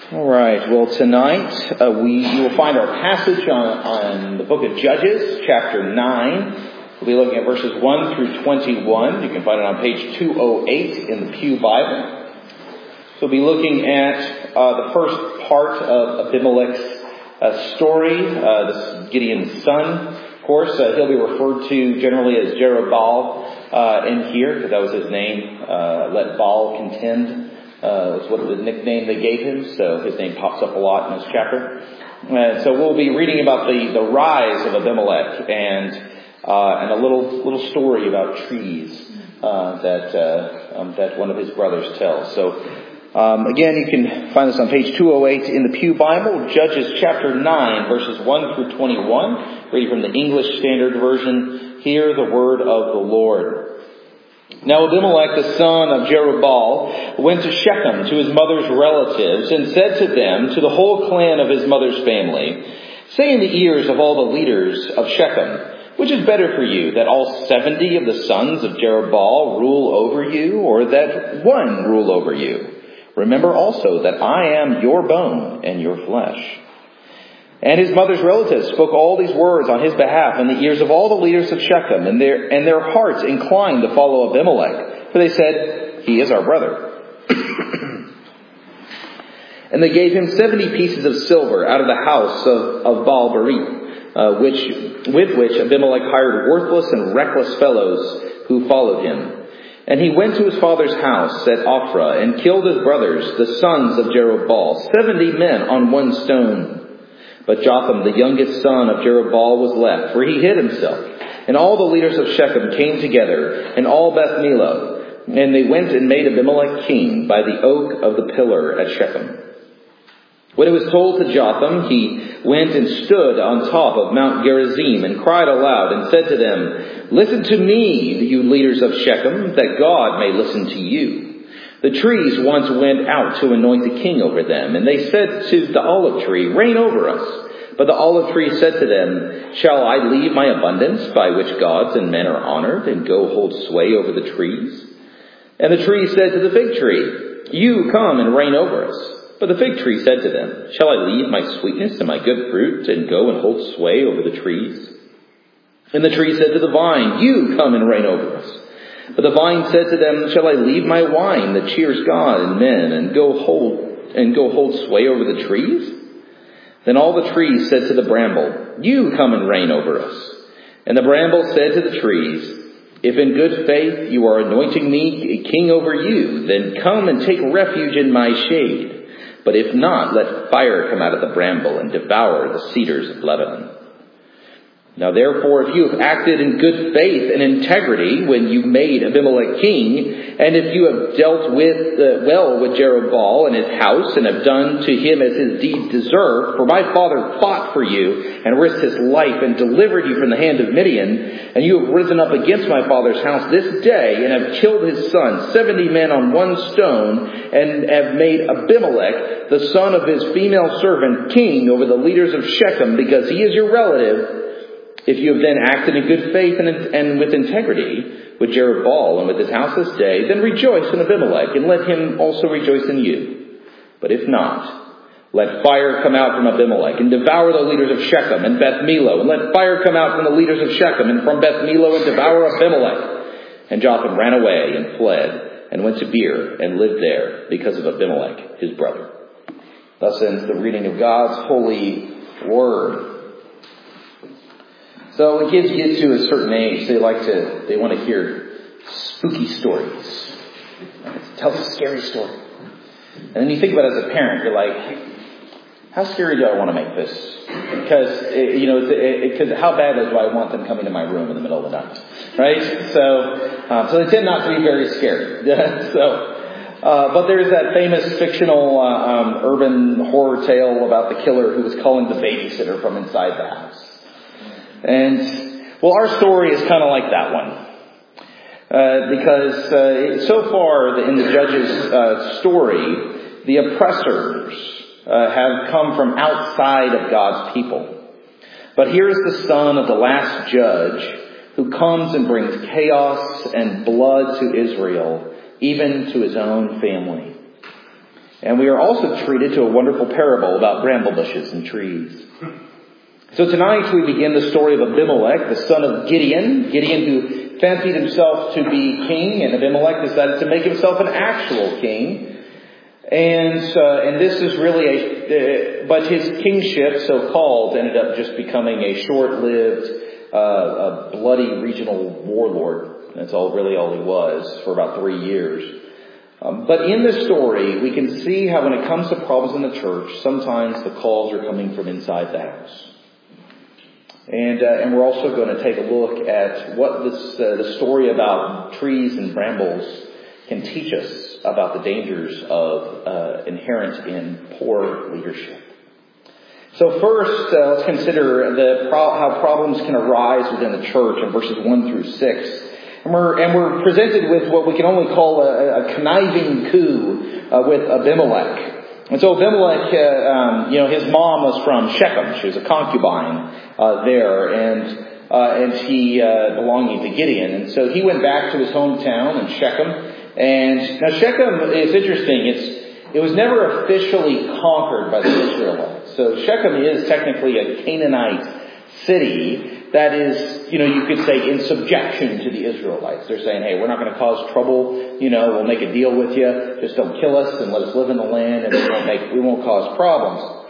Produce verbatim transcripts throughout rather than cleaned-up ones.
All right. Well, tonight uh, we you will find our passage on, on the book of Judges, chapter nine. We'll be looking at verses one through twenty-one. You can find it on page two oh eight in the Pew Bible. So we'll be looking at uh, the first part of Abimelech's uh, story. Uh, this is Gideon's son. Of course, uh, he'll be referred to generally as Jerubbaal uh, in here, because that was his name. Uh, let Baal contend. Uh, was what the nickname they gave him, so his name pops up a lot in this chapter. And so we'll be reading about the, the rise of Abimelech and uh, and a little little story about trees uh, that uh, um, that one of his brothers tells. So um, again, you can find this on page two oh eight in the Pew Bible, Judges chapter nine, verses one through twenty-one. Reading from the English Standard Version. Hear the word of the Lord. Now Abimelech, the son of Jerubbaal, went to Shechem to his mother's relatives and said to them, to the whole clan of his mother's family, say in the ears of all the leaders of Shechem, which is better for you, that all seventy of the sons of Jerubbaal rule over you, or that one rule over you? Remember also that I am your bone and your flesh. And his mother's relatives spoke all these words on his behalf in the ears of all the leaders of Shechem, and their and their hearts inclined to follow Abimelech, for they said, he is our brother. And they gave him seventy pieces of silver out of the house of, of Baal-berith, uh, which with which Abimelech hired worthless and reckless fellows who followed him. And he went to his father's house at Ophrah and killed his brothers, the sons of Jerubbaal, seventy men on one stone. But Jotham, the youngest son of Jerubbaal, was left, for he hid himself. And all the leaders of Shechem came together, and all Beth Millo, and they went and made Abimelech king by the oak of the pillar at Shechem. When it was told to Jotham, he went and stood on top of Mount Gerizim and cried aloud and said to them, listen to me, you leaders of Shechem, that God may listen to you. The trees once went out to anoint the king over them, and they said to the olive tree, reign over us. But the olive tree said to them, shall I leave my abundance by which gods and men are honored and go hold sway over the trees? And the tree said to the fig tree, you come and reign over us. But the fig tree said to them, shall I leave my sweetness and my good fruit and go and hold sway over the trees? And the tree said to the vine, you come and reign over us. But the vine said to them, shall I leave my wine that cheers God and men and go hold and go hold sway over the trees? Then all the trees said to the bramble, you come and reign over us. And the bramble said to the trees, if in good faith you are anointing me a king over you, then come and take refuge in my shade. But if not, let fire come out of the bramble and devour the cedars of Lebanon. Now therefore, if you have acted in good faith and integrity when you made Abimelech king, and if you have dealt with uh, well with Jerubbaal and his house, and have done to him as his deeds deserve, for my father fought for you and risked his life and delivered you from the hand of Midian, and you have risen up against my father's house this day and have killed his son, seventy men on one stone, and have made Abimelech, the son of his female servant, king over the leaders of Shechem, because he is your relative. If you have then acted in good faith and, and with integrity with Jerubbaal and with his house this day, then rejoice in Abimelech and let him also rejoice in you. But if not, let fire come out from Abimelech and devour the leaders of Shechem and Beth Millo, and let fire come out from the leaders of Shechem and from Beth Millo and devour Abimelech. And Jotham ran away and fled and went to Beer and lived there because of Abimelech, his brother. Thus ends the reading of God's holy word. So when kids get to a certain age, they like to, they want to hear spooky stories. Tell us a scary story. And then you think about it as a parent, you're like, how scary do I want to make this? Because, you know, because how bad do I want them coming to my room in the middle of the night? Right? So, um, so they tend not to be very scary. so, uh, but there's that famous fictional uh, um, urban horror tale about the killer who was calling the babysitter from inside the house. And, well, our story is kind of like that one. Uh, because uh, so far in the Judges' uh, story, the oppressors uh, have come from outside of God's people. But here's the son of the last judge who comes and brings chaos and blood to Israel, even to his own family. And we are also treated to a wonderful parable about bramble bushes and trees. So tonight we begin the story of Abimelech, the son of Gideon. Gideon who fancied himself to be king, and Abimelech decided to make himself an actual king. And uh, and this is really a, uh, but his kingship, so-called, ended up just becoming a short-lived, uh, a bloody regional warlord. That's all, really all he was for about three years. Um, but in the story, we can see how when it comes to problems in the church, sometimes the calls are coming from inside the house. And uh, and we're also going to take a look at what this uh, the story about trees and brambles can teach us about the dangers of uh, inherent in poor leadership. So first, uh, let's consider the pro- how problems can arise within the church in verses one through six. And we're, and we're presented with what we can only call a, a conniving coup uh, with Abimelech. And so Abimelech, uh, um, you know, his mom was from Shechem. She was a concubine uh, there, and uh, and he uh, belonging to Gideon. And so he went back to his hometown in Shechem. And now Shechem is interesting. It's it was never officially conquered by the Israelites. So Shechem is technically a Canaanite city that is, you know, you could say in subjection to the Israelites. They're saying, hey, we're not going to cause trouble. You know, we'll make a deal with you. Just don't kill us and let us live in the land, and we won't make we won't cause problems.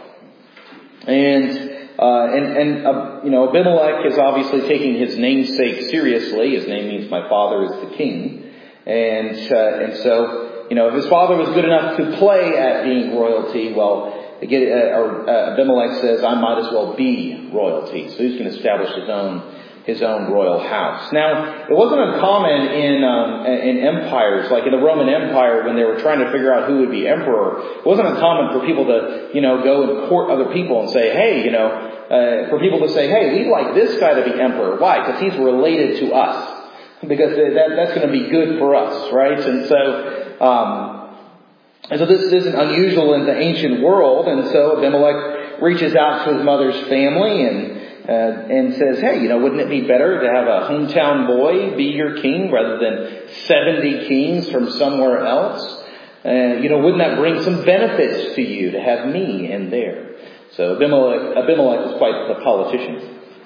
And uh, and and uh, you know, Abimelech is obviously taking his namesake seriously. His name means my father is the king. And uh, and so, you know, if his father was good enough to play at being royalty, well, again, uh, or, uh, Abimelech says, I might as well be royalty. So he's going to establish his own his own royal house. Now, it wasn't uncommon in um, in empires, like in the Roman Empire, when they were trying to figure out who would be emperor. It wasn't uncommon for people to, you know, go and court other people and say, hey, you know, uh, for people to say, hey, we'd like this guy to be emperor. Why? Because he's related to us. Because that, that's going to be good for us, right? And so, um, and so this isn't unusual in the ancient world. And so Abimelech reaches out to his mother's family and uh, and says, hey, you know, wouldn't it be better to have a hometown boy be your king rather than seventy kings from somewhere else? Uh, you know, wouldn't that bring some benefits to you to have me in there? So Abimelech, Abimelech was quite the politician.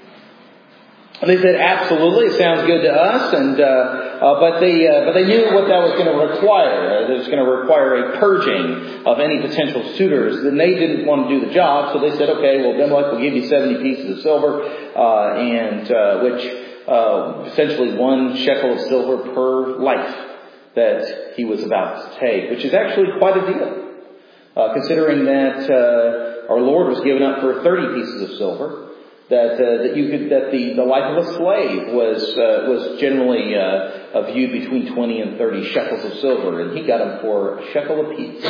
And they said, absolutely, it sounds good to us, and uh, uh, but they uh, but they knew what that was going to require. It was going to require a purging of any potential suitors. And they didn't want to do the job, so they said, okay, well, Abimelech will give you seventy pieces of silver, uh, and uh, which uh, essentially one shekel of silver per life that he was about to take, which is actually quite a deal, uh, considering that uh, our Lord was given up for thirty pieces of silver. That uh, that you could that the, the life of a slave was uh, was generally uh, viewed between twenty and thirty shekels of silver, and he got them for a shekel apiece.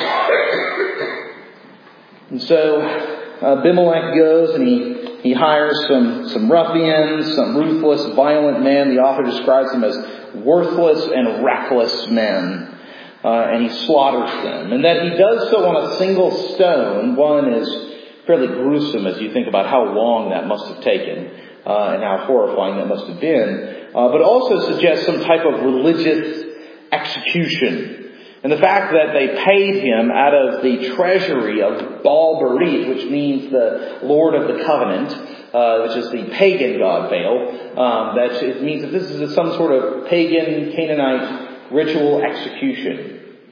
And so uh, Abimelech goes and he he hires some some ruffians, some ruthless, violent men. The author describes them as worthless and reckless men, uh, and he slaughters them. And that he does so on a single stone. One is fairly gruesome as you think about how long that must have taken uh, and how horrifying that must have been. Uh, but also suggests some type of religious execution. And the fact that they paid him out of the treasury of Baal Berith, which means the Lord of the Covenant, uh, which is the pagan god Baal, um, that it means that this is some sort of pagan Canaanite ritual execution.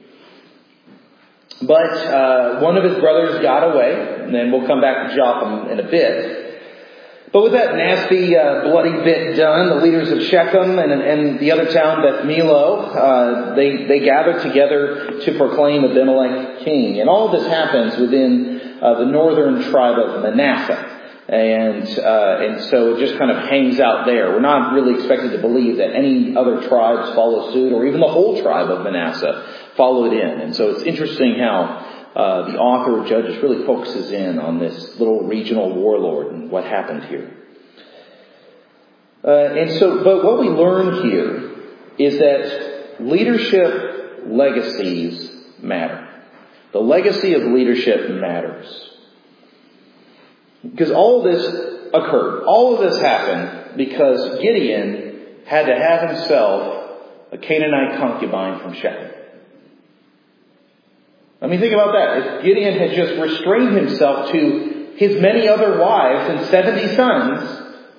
But uh, one of his brothers got away, and then we'll come back to Jotham in a bit. But with that nasty, uh, bloody bit done, the leaders of Shechem and, and the other town, Beth Milo, uh, they, they gathered together to proclaim Abimelech king. And all of this happens within uh, the northern tribe of Manasseh. And uh, and so it just kind of hangs out there. We're not really expected to believe that any other tribes follow suit, or even the whole tribe of Manasseh followed in. And so it's interesting how uh, the author of Judges really focuses in on this little regional warlord and what happened here. Uh, and so, but what we learn here is that leadership legacies matter. The legacy of leadership matters. Because all of this occurred. All of this happened because Gideon had to have himself a Canaanite concubine from Shechem. I mean, think about that. If Gideon had just restrained himself to his many other wives and seventy sons,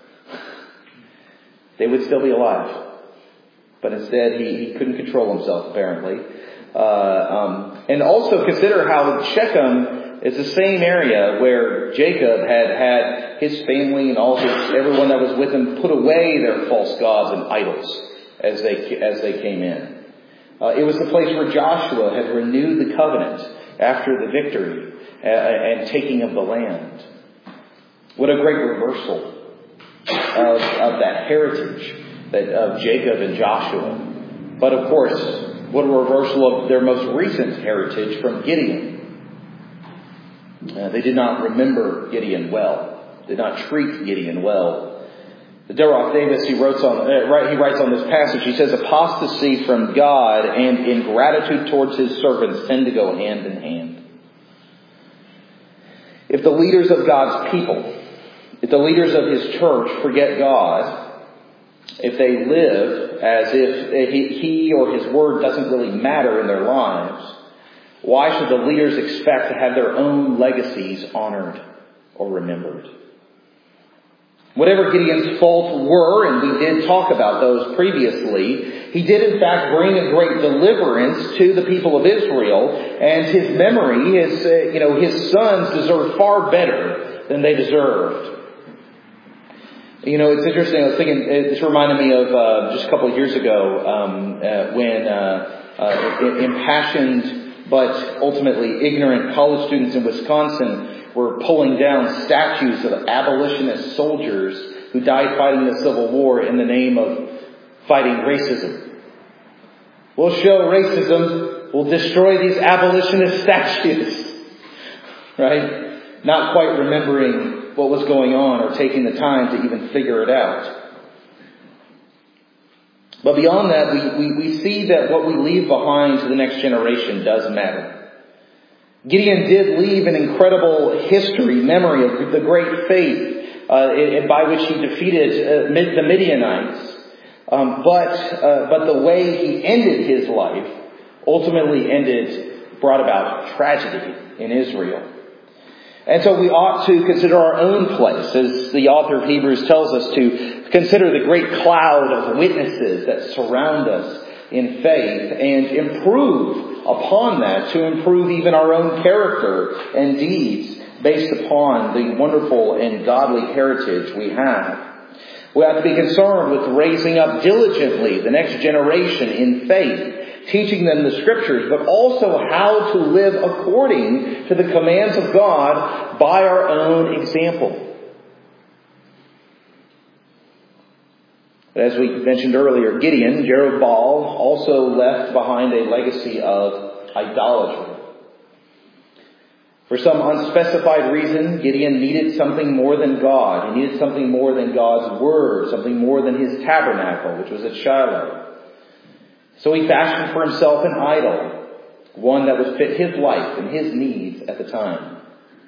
they would still be alive. But instead, he, he couldn't control himself, apparently. Uh, um, and also consider how Shechem is the same area where Jacob had had his family and all his, everyone that was with him put away their false gods and idols as they, as they came in. Uh, it was the place where Joshua had renewed the covenant after the victory uh, and taking of the land. What a great reversal of, of that heritage that, of Jacob and Joshua. But of course, what a reversal of their most recent heritage from Gideon. Uh, they did not remember Gideon well. Did not treat Gideon well. Derek Davis, he writes on, uh, he writes on this passage, he says, apostasy from God and ingratitude towards His servants tend to go hand in hand. If the leaders of God's people, if the leaders of His church forget God, if they live as if he, he or His word doesn't really matter in their lives, why should the leaders expect to have their own legacies honored or remembered? Whatever Gideon's faults were, and we did talk about those previously, he did in fact bring a great deliverance to the people of Israel, and his memory, his, uh, you know, his sons deserved far better than they deserved. You know, it's interesting, I was thinking, it's reminded me of uh, just a couple of years ago um, uh, when uh, uh, impassioned but ultimately ignorant college students in Wisconsin were pulling down statues of abolitionist soldiers who died fighting the Civil War in the name of fighting racism. We'll show racism. We'll destroy these abolitionist statues. Right? Not quite remembering what was going on or taking the time to even figure it out. But beyond that, we, we, we see that what we leave behind to the next generation does matter. Gideon did leave an incredible history, memory of the great faith uh, by which he defeated uh, the Midianites. Um, but uh, but the way he ended his life ultimately ended, brought about tragedy in Israel. And so we ought to consider our own place, as the author of Hebrews tells us to consider the great cloud of witnesses that surround us in faith and improve upon that to improve even our own character and deeds based upon the wonderful and godly heritage we have. We have to be concerned with raising up diligently the next generation in faith, teaching them the Scriptures, but also how to live according to the commands of God by our own example. As we mentioned earlier, Gideon, Jerubbaal, also left behind a legacy of idolatry. For some unspecified reason, Gideon needed something more than God. He needed something more than God's Word, something more than his tabernacle, which was at Shiloh. So he fashioned for himself an idol, one that would fit his life and his needs at the time.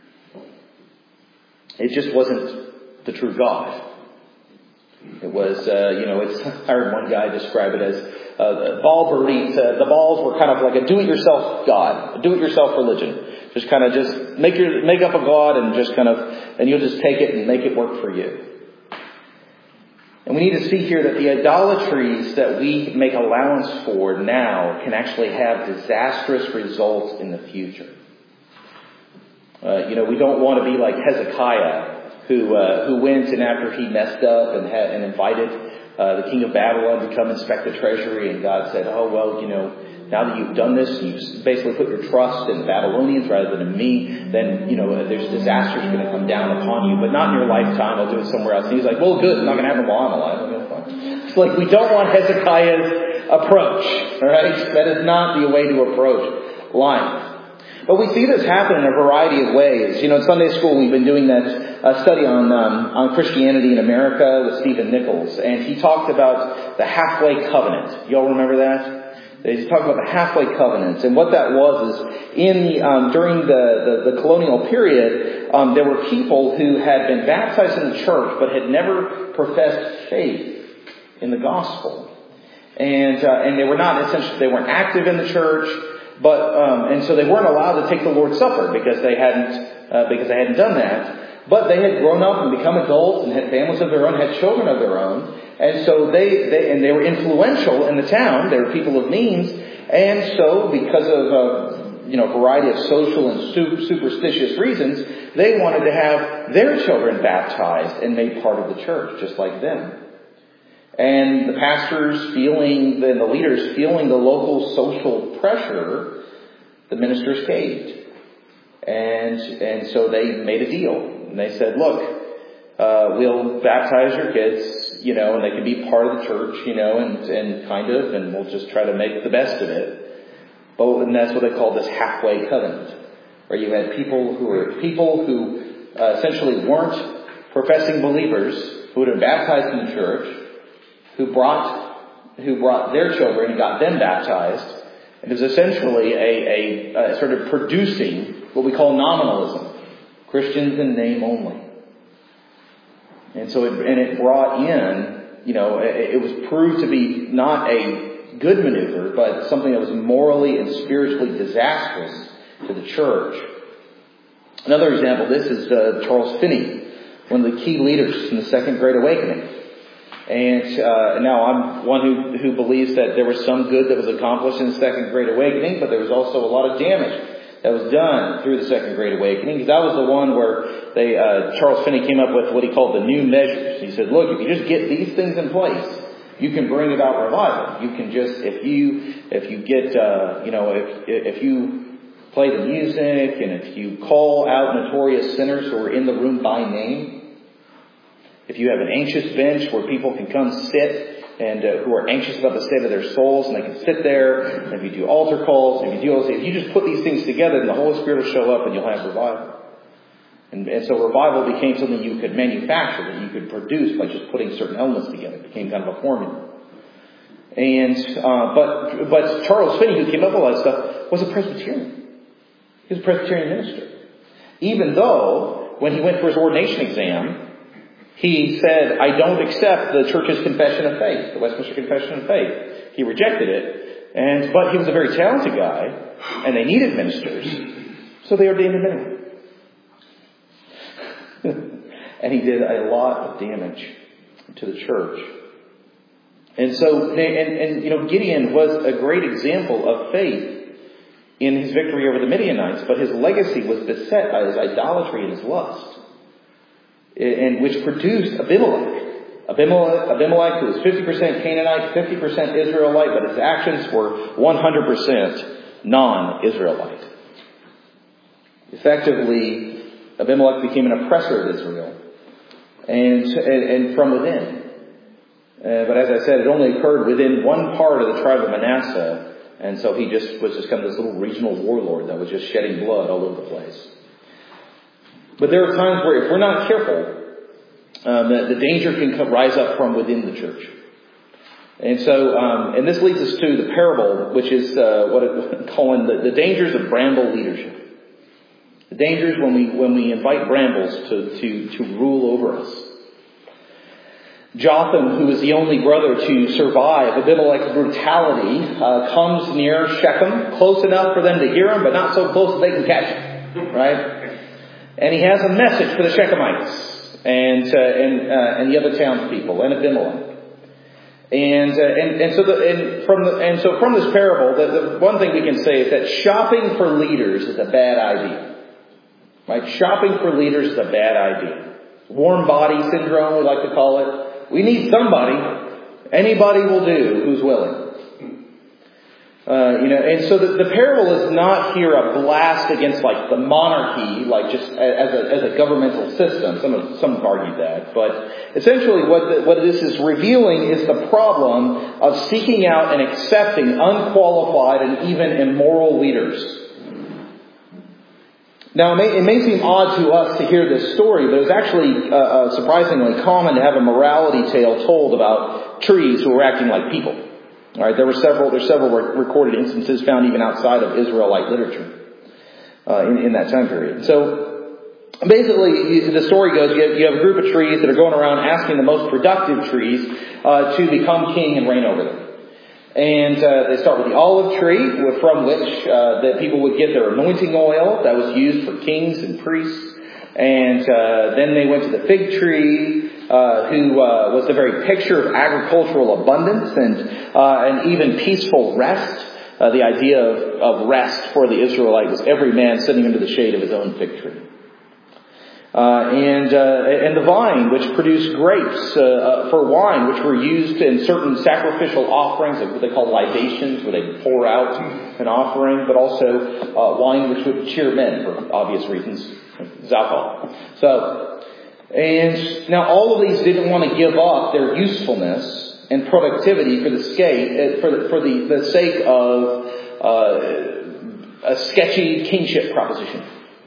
It just wasn't the true God. It was, uh, you know, it's, I heard one guy describe it as uh, Baal Barit. Uh, the Baals were kind of like a do-it-yourself God, a do-it-yourself religion. Just kind of just make your make up a God and just kind of, and you'll just take it and make it work for you. And we need to see here that the idolatries that we make allowance for now can actually have disastrous results in the future. Uh, you know, we don't want to be like Hezekiah, who uh, who went and after he messed up and had and invited uh, the king of Babylon to come inspect the treasury, and God said, "Oh well, you know, now that you've done this, you've basically put your trust in the Babylonians rather than in me, then, you know, there's disasters going to come down upon you, but not in your lifetime. I'll do it somewhere else." And he's like, "Well, good. It's not going to happen while I'm alive. Okay, fine." It's like we don't want Hezekiah's approach. All right, that is not the way to approach life. But we see this happen in a variety of ways. You know, in Sunday school, we've been doing that uh, study on um, on Christianity in America with Stephen Nichols, and he talked about the halfway covenant. Y'all remember that? He talked about the halfway covenants, and what that was is in the um, during the, the, the colonial period, um, there were people who had been baptized in the church but had never professed faith in the gospel, and uh, and they were not essentially they weren't active in the church. But, um, and so they weren't allowed to take the Lord's Supper because they hadn't, uh, because they hadn't done that. But they had grown up and become adults and had families of their own, had children of their own. And so they, they and they were influential in the town. They were people of means. And so because of, uh, you know, a variety of social and superstitious reasons, they wanted to have their children baptized and made part of the church, just like them. And the pastors feeling, and the leaders feeling the local social pressure, the ministers caved. And, and so they made a deal. And they said, look, uh, we'll baptize your kids, you know, and they can be part of the church, you know, and, and kind of, and we'll just try to make the best of it. But, and that's what they called this halfway covenant, where you had people who were, people who uh, essentially weren't professing believers, who had been baptized in the church, who brought, who brought their children and got them baptized. And it was essentially a, a, a sort of producing what we call nominalism. Christians in name only. And so it, and it brought in, you know, it, it was proved to be not a good maneuver, but something that was morally and spiritually disastrous to the church. Another example, this is uh, Charles Finney, one of the key leaders in the Second Great Awakening. And uh, now I'm one who, who believes that there was some good that was accomplished in the Second Great Awakening, but there was also a lot of damage that was done through the Second Great Awakening. That was the one where they, uh, Charles Finney came up with what he called the new measures. He said, look, if you just get these things in place, you can bring about revival. You can just, if you, if you get, uh, you know, if, if you play the music and if you call out notorious sinners who are in the room by name, if you have an anxious bench where people can come sit and uh, who are anxious about the state of their souls, and they can sit there, and if you do altar calls, and if you do all this, if you just put these things together, then the Holy Spirit will show up and you'll have revival. And, and so revival became something you could manufacture, that you could produce by just putting certain elements together. It became kind of a formula. And uh, but but Charles Finney, who came up with all that stuff, was a Presbyterian. He was a Presbyterian minister. Even though when he went for his ordination exam, he said, I don't accept the church's confession of faith, the Westminster Confession of Faith. He rejected it. And, but he was a very talented guy, and they needed ministers, so they ordained him anyway. And he did a lot of damage to the church. And so, and, and you know, Gideon was a great example of faith in his victory over the Midianites, but his legacy was beset by his idolatry and his lust. And which produced Abimelech. Abimelech, Abimelech who was fifty percent Canaanite, fifty percent Israelite, but his actions were one hundred percent non-Israelite. Effectively, Abimelech became an oppressor of Israel, and, and, and from within. Uh, but as I said, it only occurred within one part of the tribe of Manasseh, and so he just was just kind of this little regional warlord that was just shedding blood all over the place. But there are times where if we're not careful, um, the, the danger can come, rise up from within the church. And so, um, and this leads us to the parable, which is uh, what I'm calling the, the dangers of bramble leadership. The dangers when we when we invite brambles to to, to rule over us. Jotham, who is the only brother to survive Abimelech's brutality, uh, comes near Shechem, close enough for them to hear him, but not so close that they can catch him. Right? And he has a message for the Shechemites and uh, and uh, and the other townspeople and Abimelech. And uh, and and so the and from the and so from this parable, the, the one thing we can say is that shopping for leaders is a bad idea. Right? Shopping for leaders is a bad idea. Warm body syndrome, we like to call it. We need somebody. Anybody will do who's willing. Uh, you know, and so the, the parable is not here a blast against like the monarchy, like just as a as a governmental system. Some have, some have argued that, but essentially what the, what this is revealing is the problem of seeking out and accepting unqualified and even immoral leaders. Now, it may, it may seem odd to us to hear this story, but it's actually uh, uh, surprisingly common to have a morality tale told about trees who are acting like people. All right, there were several. There's several recorded instances found even outside of Israelite literature uh, in, in that time period. So, basically, the story goes: you have, you have a group of trees that are going around asking the most productive trees uh, to become king and reign over them. And uh, they start with the olive tree, from which uh, that people would get their anointing oil that was used for kings and priests. And uh, then they went to the fig tree, uh, who uh, was the very picture of agricultural abundance and uh, and even peaceful rest. Uh, the idea of, of rest for the Israelite was every man sitting under the shade of his own fig tree. Uh, and uh, and the vine, which produced grapes uh, uh, for wine, which were used in certain sacrificial offerings, like what they call libations, where they pour out an offering, but also uh, wine which would cheer men for obvious reasons. It's alcohol. So, and now all of these didn't want to give up their usefulness and productivity for the sake for the, for the, the sake of uh, a sketchy kingship proposition.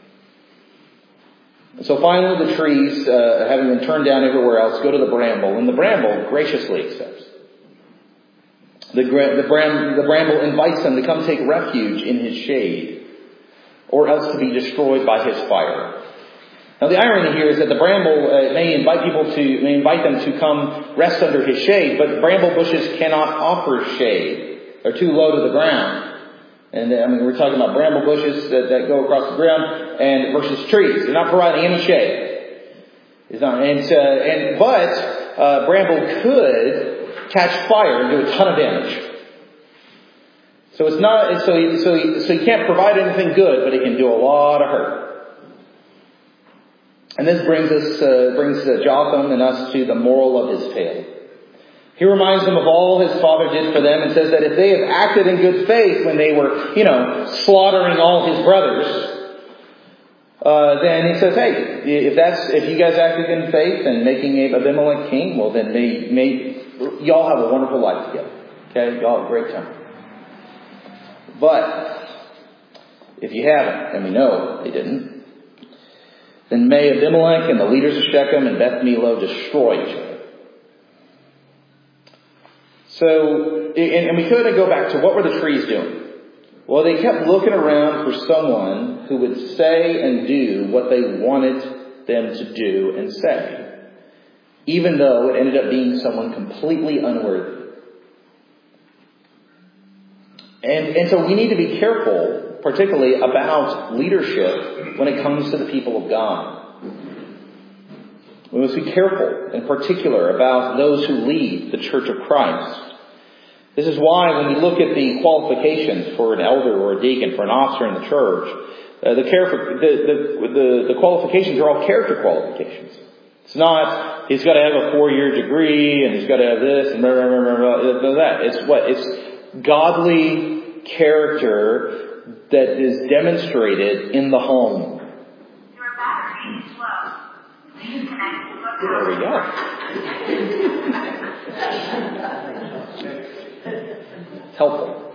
So finally the trees, uh, having been turned down everywhere else, go to the bramble, and the bramble graciously accepts. The, the, bram, the bramble invites them to come take refuge in his shade, or else to be destroyed by his fire. Now the irony here is that the bramble uh, may invite people to, may invite them to come rest under his shade, but bramble bushes cannot offer shade. They're too low to the ground. And I mean, we're talking about bramble bushes that, that go across the ground, and versus trees. They're not providing any shade. It's not, and uh, and but uh, bramble could catch fire and do a ton of damage. So it's not so you, so you, so you can't provide anything good, but it can do a lot of hurt. And this brings us uh, brings uh, Jotham and us to the moral of his tale. He reminds them of all his father did for them and says that if they have acted in good faith when they were, you know, slaughtering all his brothers, uh, then he says, hey, if that's, if you guys acted in faith and making Abimelech king, well then may, may, y'all have a wonderful life together. Okay? Y'all have a great time. But, if you haven't, and we know they didn't, then may Abimelech and the leaders of Shechem and Beth Millo destroy each other. So, and we could go back to what were the trees doing? Well, they kept looking around for someone who would say and do what they wanted them to do and say, even though it ended up being someone completely unworthy. And, and so we need to be careful, particularly about leadership when it comes to the people of God. We must be careful, in particular, about those who lead the Church of Christ. This is why when we look at the qualifications for an elder or a deacon, for an officer in the church, uh, the, character, the, the, the, the qualifications are all character qualifications. It's not, he's got to have a four-year degree, and he's got to have this, and blah, blah, blah, blah, blah, that. It's what? It's godly character that is demonstrated in the home. Your battery is low. Please connect to the There we go. It's helpful.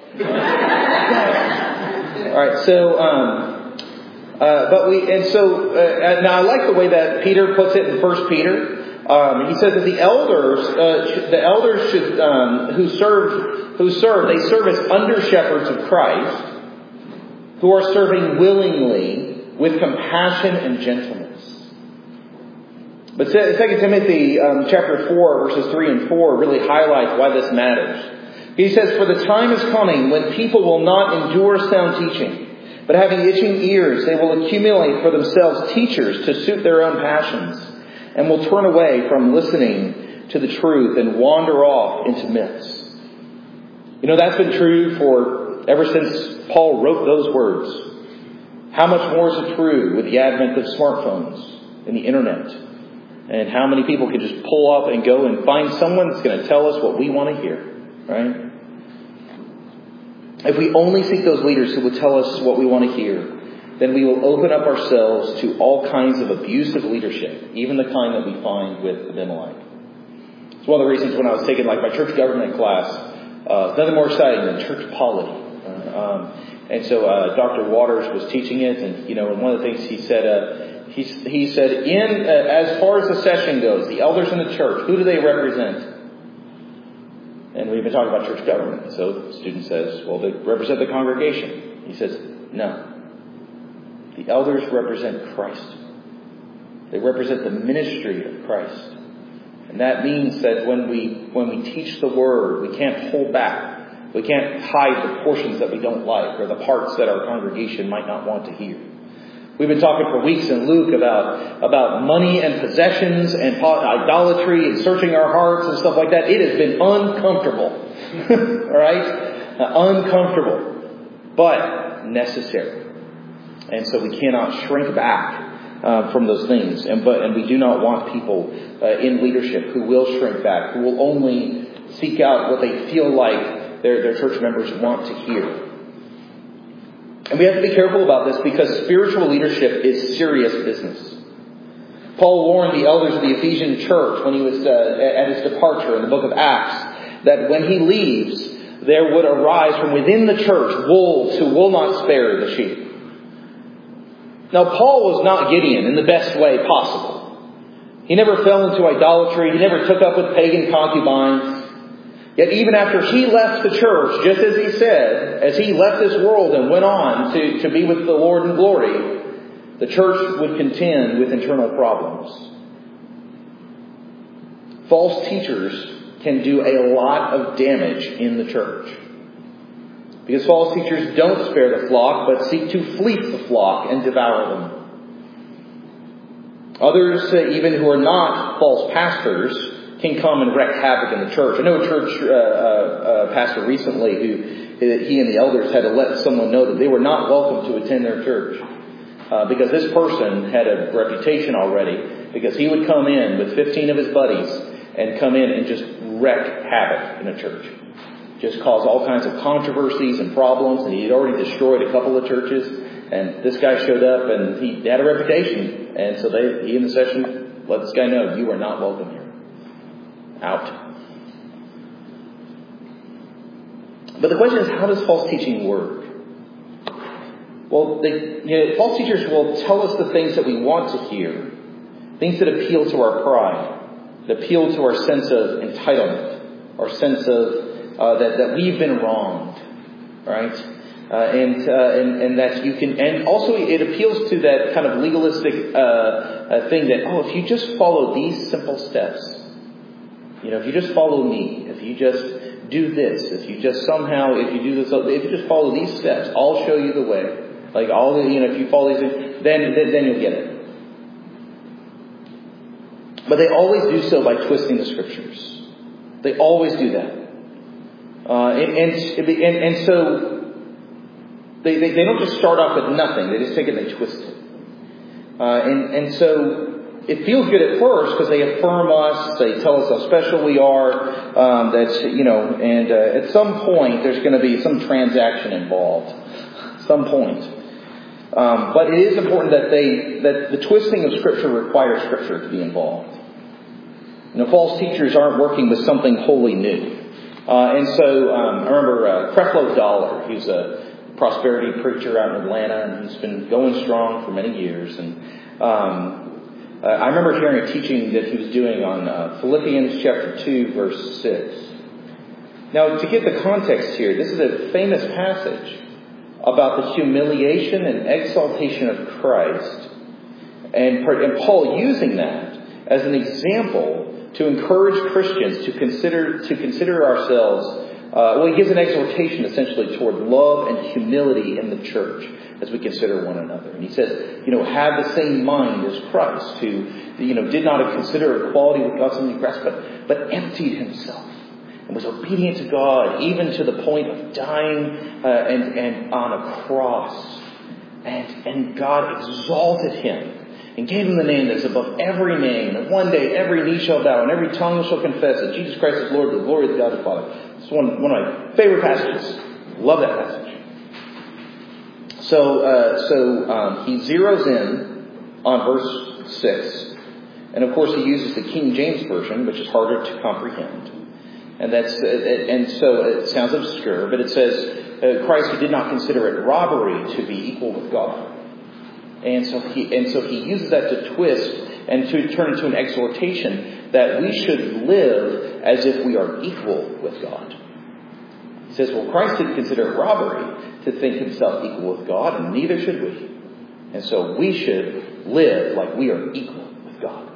All right, so, um, uh, but we, and so, uh, now I like the way that Peter puts it in First Peter. Um, he says that the elders, uh, the elders should, um, who serve, who serve, they serve as under shepherds of Christ, who are serving willingly with compassion and gentleness. But Second Timothy um, chapter four, verses three and four really highlights why this matters. He says, "For the time is coming when people will not endure sound teaching, but having itching ears, they will accumulate for themselves teachers to suit their own passions, and will turn away from listening to the truth and wander off into myths." You know, that's been true for ever since Paul wrote those words. How much more is it true with the advent of smartphones and the internet? And how many people can just pull up and go and find someone that's going to tell us what we want to hear, right? If we only seek those leaders who will tell us what we want to hear, then we will open up ourselves to all kinds of abusive leadership, even the kind that we find with Abimelech. It's one of the reasons when I was taking like my church government class, uh, it's nothing more exciting than church polity. Uh, um, and so uh, Doctor Waters was teaching it, and you know, and one of the things he said, uh, he he said, in uh, as far as the session goes, the elders in the church, who do they represent? And we've been talking about church government. So the student says, well, they represent the congregation. He says, no. The elders represent Christ. They represent the ministry of Christ. And that means that when we when we teach the word, we can't hold back We can't hide the portions that we don't like or the parts that our congregation might not want to hear. We've been talking for weeks in Luke about, about money and possessions and idolatry and searching our hearts and stuff like that. It has been uncomfortable. All right? Uh, uncomfortable. But necessary. And so we cannot shrink back uh, from those things. And but and we do not want people uh, in leadership who will shrink back, who will only seek out what they feel like their, their church members want to hear. And we have to be careful about this because spiritual leadership is serious business. Paul warned the elders of the Ephesian church when he was uh, at his departure in the book of Acts that when he leaves, there would arise from within the church wolves who will not spare the sheep. Now, Paul was not Gideon in the best way possible. He never fell into idolatry. He never took up with pagan concubines. Yet even after he left the church, just as he said, as he left this world and went on to, to be with the Lord in glory, the church would contend with internal problems. False teachers can do a lot of damage in the church. Because false teachers don't spare the flock, but seek to fleece the flock and devour them. Others, uh, even who are not false pastors, can come and wreak havoc in the church. I know a church uh, uh, pastor recently who he and the elders had to let someone know that they were not welcome to attend their church uh, because this person had a reputation already. Because he would come in with fifteen of his buddies and come in and just wreak havoc in a church, just cause all kinds of controversies and problems. And he had already destroyed a couple of churches. And this guy showed up and he had a reputation, and so they he in the session let this guy know, you are not welcome here. Out. But the question is, how does false teaching work? Well, they, you know, false teachers will tell us the things that we want to hear, things that appeal to our pride, that appeal to our sense of entitlement, our sense of uh, that that we've been wronged, right? Uh, and, uh, and and that you can, and also it appeals to that kind of legalistic uh, uh, thing that, oh, if you just follow these simple steps, you know, if you just follow me, if you just do this, if you just somehow, if you do this, if you just follow these steps, I'll show you the way. Like all, the, you know, if you follow these things, then, then then you'll get it. But they always do so by twisting the scriptures. They always do that, uh, and, and and and so they, they they don't just start off with nothing. They just take it and they twist it, uh, and and so. It feels good at first because they affirm us. They tell us how special we are. Um, that's, you know, and uh, at some point there's going to be some transaction involved. Some point. Um, but it is important that they that the twisting of Scripture requires Scripture to be involved. You know, false teachers aren't working with something wholly new. Uh, and so um, I remember uh, Creflo Dollar. He's a prosperity preacher out in Atlanta, and he's been going strong for many years. And um, Uh, I remember hearing a teaching that he was doing on uh, Philippians chapter two, verse six. Now, to get the context here, this is a famous passage about the humiliation and exaltation of Christ. And, and Paul using that as an example to encourage Christians to consider to consider ourselves. Uh, well, he gives an exhortation essentially toward love and humility in the church as we consider one another. And he says, you know, have the same mind as Christ, who, you know, did not consider equality with God something to grasp, but, but emptied himself and was obedient to God, even to the point of dying uh, and, and on a cross. And, and God exalted him and gave him the name that's above every name. And one day every knee shall bow and every tongue shall confess that Jesus Christ is Lord to the glory of God the Father. It's one, one of my favorite passages. Love that passage. So, uh, so um, he zeroes in on verse six. And of course he uses the King James Version, which is harder to comprehend. And that's uh, and so it sounds obscure, but it says, uh, Christ who did not consider it robbery to be equal with God. And so he and so he uses that to twist and to turn into an exhortation that we should live as if we are equal with God. He says, well, Christ didn't consider it robbery to think himself equal with God, and neither should we. And so we should live like we are equal with God.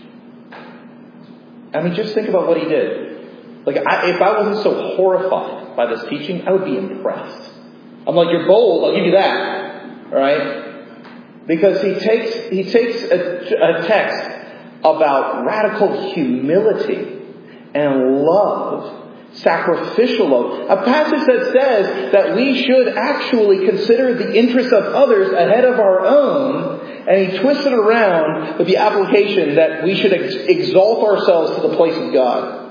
I mean, just think about what he did. Like, I, if I wasn't so horrified by this teaching, I would be impressed. I'm like, you're bold, I'll give you that. Right? Because he takes he takes a, a text about radical humility and love, sacrificial love. A passage that says that we should actually consider the interests of others ahead of our own. And he twists it around with the application that we should ex- exalt ourselves to the place of God.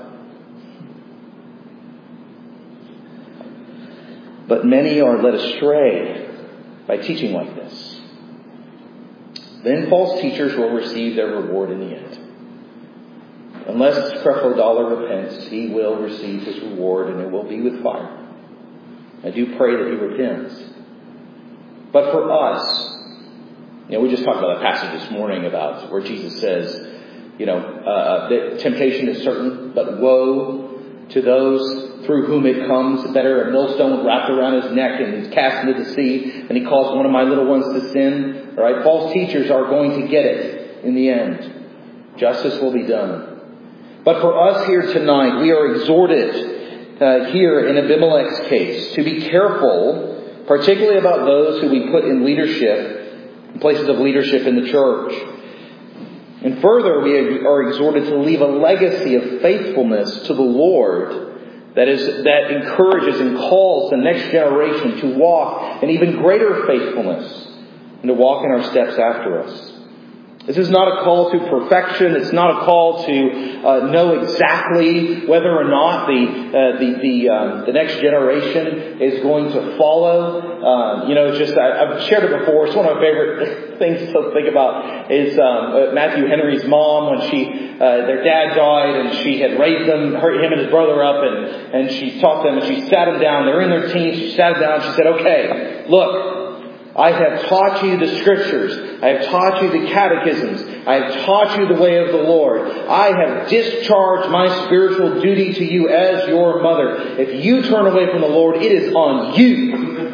But many are led astray by teaching like this. Then false teachers will receive their reward in the end. Unless Creflo-Dollar repents, he will receive his reward, and it will be with fire. I do pray that he repents. But for us, you know, we just talked about that passage this morning about where Jesus says, you know, uh, that temptation is certain, but woe to those through whom it comes. Better a millstone wrapped around his neck and he's cast into the sea, and he calls one of my little ones to sin. All right, false teachers are going to get it in the end. Justice will be done. But for us here tonight, we are exhorted uh, here in Abimelech's case to be careful, particularly about those who we put in leadership, in places of leadership in the church. And further, we are exhorted to leave a legacy of faithfulness to the Lord that is that encourages and calls the next generation to walk in even greater faithfulness and to walk in our steps after us. This is not a call to perfection. It's not a call to uh, know exactly whether or not the uh, the the, um, the next generation is going to follow. Um, you know, it's just I, I've shared it before. It's one of my favorite things to think about is um, Matthew Henry's mom when she uh, their dad died and she had raised them, her, him and his brother up, and and she taught them and she sat them down. They're in their teens. She sat them down. And she said, "Okay, look. I have taught you the Scriptures. I have taught you the catechisms. I have taught you the way of the Lord. I have discharged my spiritual duty to you as your mother. If you turn away from the Lord, it is on you."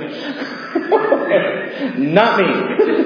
Not me.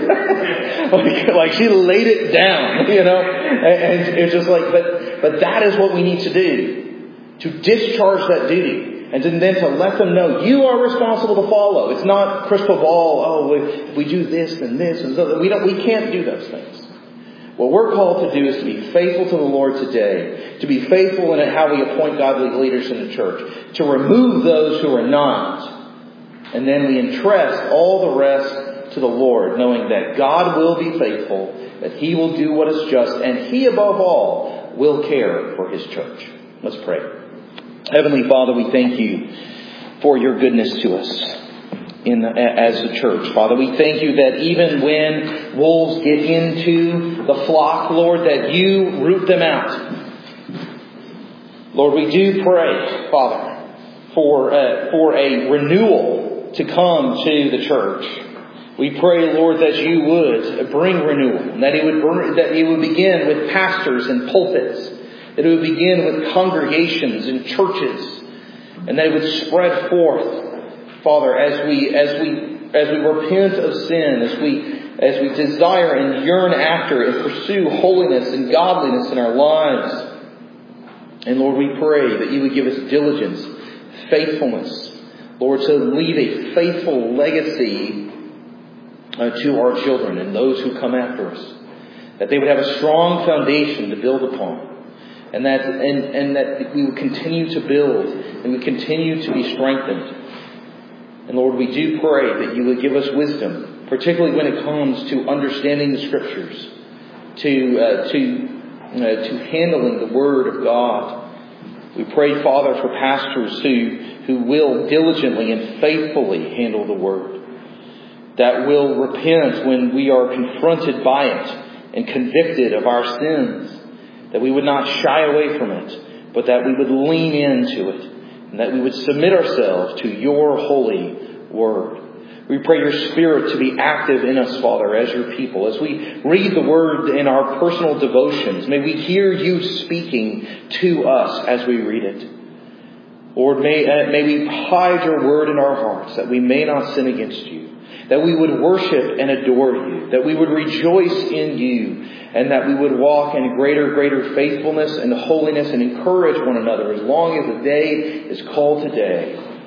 like, like she laid it down, you know. And, and it's just like, but but that is what we need to do. To discharge that duty. And then to let them know, you are responsible to follow. It's not crystal ball, oh, if we do this and this and so. We don't, we can't do those things. What we're called to do is to be faithful to the Lord today. To be faithful in how we appoint godly leaders in the church. To remove those who are not. And then we entrust all the rest to the Lord, knowing that God will be faithful, that He will do what is just, and He above all will care for His church. Let's pray. Heavenly Father, we thank you for your goodness to us in the, as a church. Father, we thank you that even when wolves get into the flock, Lord, that you root them out. Lord, we do pray, Father, for uh, for a renewal to come to the church. We pray, Lord, that you would bring renewal, and that it would bring, that it would begin with pastors and pulpits. That it would begin with congregations and churches, and that it would spread forth, Father, as we as we as we repent of sin, as we as we desire and yearn after and pursue holiness and godliness in our lives. And Lord, we pray that you would give us diligence, faithfulness, Lord, to leave a faithful legacy uh, to our children and those who come after us. That they would have a strong foundation to build upon. And that and, and that we would continue to build and we continue to be strengthened. And Lord, we do pray that you would give us wisdom, particularly when it comes to understanding the Scriptures, to uh, to uh, to handling the Word of God. We pray, Father, for pastors who who will diligently and faithfully handle the Word, that will repent when we are confronted by it and convicted of our sins. That we would not shy away from it, but that we would lean into it, and that we would submit ourselves to your holy word. We pray your Spirit to be active in us, Father, as your people. As we read the word in our personal devotions, may we hear you speaking to us as we read it. Lord, may, uh, may we hide your word in our hearts, that we may not sin against you. That we would worship and adore you. That we would rejoice in you. And that we would walk in greater, greater faithfulness and holiness and encourage one another as long as the day is called today.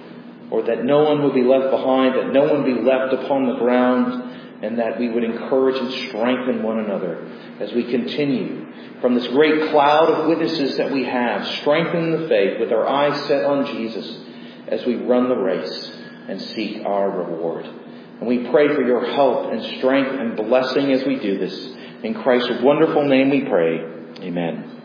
Lord, that no one would be left behind, that no one be left upon the ground, and that we would encourage and strengthen one another as we continue from this great cloud of witnesses that we have, strengthen the faith with our eyes set on Jesus as we run the race and seek our reward. And we pray for your help and strength and blessing as we do this. In Christ's wonderful name we pray. Amen.